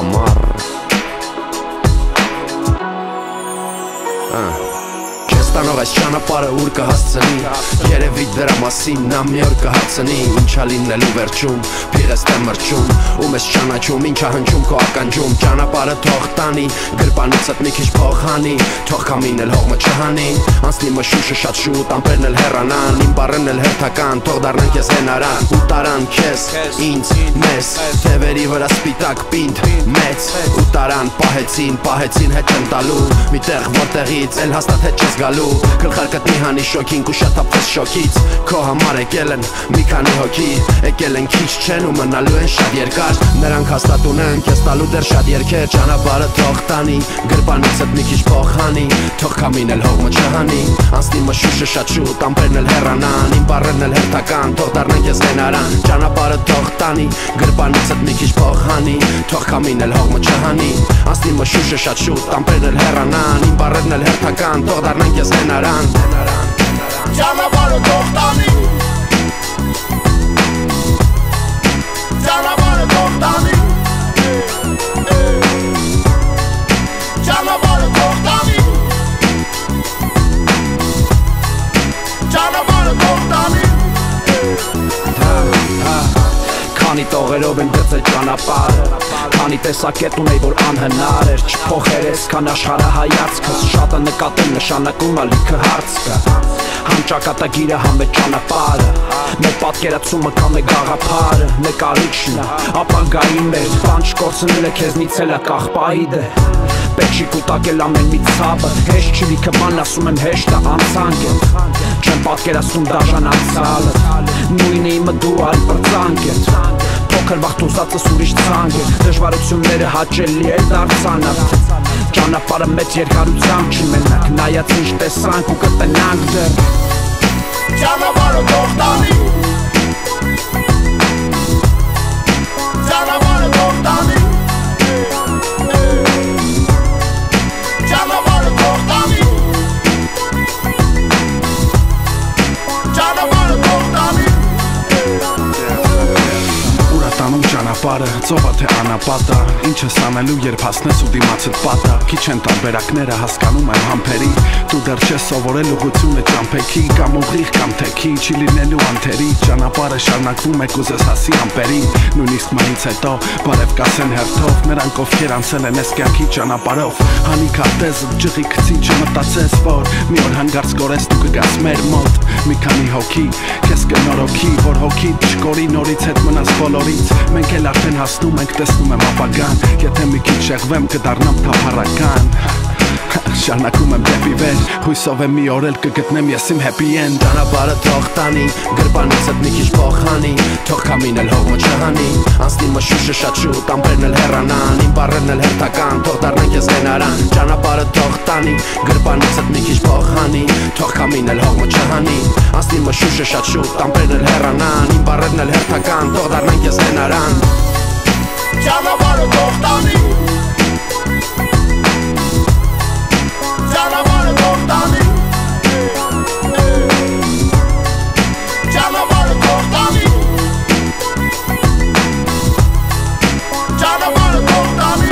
համար Ստանող այս ճանապարհը ուր կհասցնի Երևի դրա մասին նա մի օր կհասցնի Ինչա լինելու վերջում փիղես թե մրջում Ում ես ճանաչում ինչա հնչում քո ականջում Ճանապարհը թող տանի գրպանիցդ մի քիչ փող հանի Թող քամին էլ հողմը չհանի Անցնի մշուշը շատ շուտ ամպերն էլ հեռանան Իմ բառերն էլ հերթական թող դառնան քեզ հենարան Ու տարան քեզ ինձ մեզ Թևերի վրա սպիտակ պինդ մեծ Ու տարան պահեցին հետ չեն տալու Միտեղ որտեղից էլ հաստատ հետ չես գալու Գլխարկդ մի հանի շոքին ու շատապվես շոքից Քո համար եկել են մի քանի հոգի Եկել են քիչ չեն ու մնալու են շատ երկար Նրանք հաստատ ունեն քեզ տալու դեռ շատ երգեր Ճանապարհը թող տանի գրպանիցդ մի քիչ փող հանի Թող քամին էլ հողմը չհանի Անցնի մշուշը շատ շուտ ամպերն էլ հեռանան Իմ բառերն էլ հերթական թող դառնան քեզ հենարան Ճանապարհը թող տանի գրպանիցդ մի քիչ փող հանի Թող քամին էլ հողմը չհանի Անցնի մշուշը շատ շուտ ամպերն էլ հեռանան Իմ բառերն էլ հերթական թող դառնան քեզ հենարան Ճանապարհը թող տանի Ճանապարհը թող տանի Ճանապարհը թող տանի Ճանապարհը թող տանի Քանի տողերով են գծել ճանապարհը Քանի տեսակետ ունեի որ անհնար էր Չփոխեր ես քան աշխարհահայացքս Շատը նկատել նշանակում ա լիքը հարց կա Համ ճակատագիրը համ է ճանապարհը Մեր պատկերացումը կամ է գաղափարը Նկարիչն է ապագայի մեր Բանջ կորցնել է քեզնից էլ է կաղպահիդ է Պետք չի կուտակել ամեն մի ցավը Հեշտ չի լիքը բան ասում եմ հեշտ է անցանք է Չեմ պատկերացնում դաժան անցյալը Նույնը իմը դու այլ պրծանք է Փոքր վաղ ուզածս ուրիշ ցանկ է Դժվարությունները հաճելի է դարձանը Ճանապարհը մեծ երկարությամբ չի մենակ Նայած ինչ տեսանք ու կտնանք դեռ Ճանապարհը թող տանի Ճանապարհը թող տանի Ճանապարհը թող տանի Ճանապարհը թող տանի Տանում ճանապարհը, ծովա թե անապատա Ինչ ես անելու երբ հասնես ու դիմացդ պատա Քիչ են տարբերակները հասկանում եմ համբերի Դու դեռ չես սովորել ուղղությունը ճամփեքի Կամ ուղիղ կամ թեքի, չի լինելու անթերի Ճանապարհը շարունակվում է կուզես հասի ամպերին Նույնիսկ մահից հետո բարև կասեն հերթով Նրանք ովքեր անցել են այս կյանքի ճանապարհով Հանի քարտեզը ջղի քցի չմտածես որ Մի օր հանգարց կորես դու կգաս մեր մոտ Մի քանի հոգի քեզ կնորոգի որ հոգիդ չկորի նորից հետ մնաս բոլորից Մենք էլ արդեն հասնում ենք տեսնում եմ ապագան Եթե մի քիչ շեղվեմ կդառնամ թափառական Շարունակում եմ դեպի վեր Հույսով եմ մի օր էլ կգտնեմ ես իմ happy end Ճանապարհը թող տանի գրպանիցդ մի քիչ փող հանի Թող քամին էլ հողմը չհանի Անցնի մշուշը շատ շուտ ամպերն էլ հեռանան Իմ բառերն էլ հերթական թող դառնան քեզ հենարան Ճանապարհը թող տանի գրպանիցդ մի քիչ փող հանի Թող քամին էլ հողմը չհանի Անցնի մշուշը շատ շուտ ամպերն էլ հեռանան Իմ բառերն էլ հերթական թող դառնան քեզ հենարան Ճանապարհը թող տանի Ճանապարհը թող տանի Ճանապարհը թող տանի Ճանապարհը թող տանի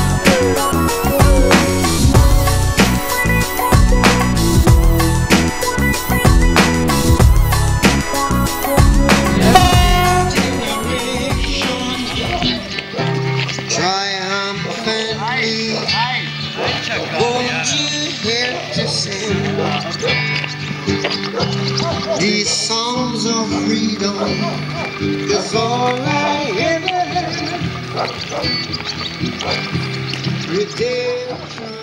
These songs of freedom is all I ever had. Redemption.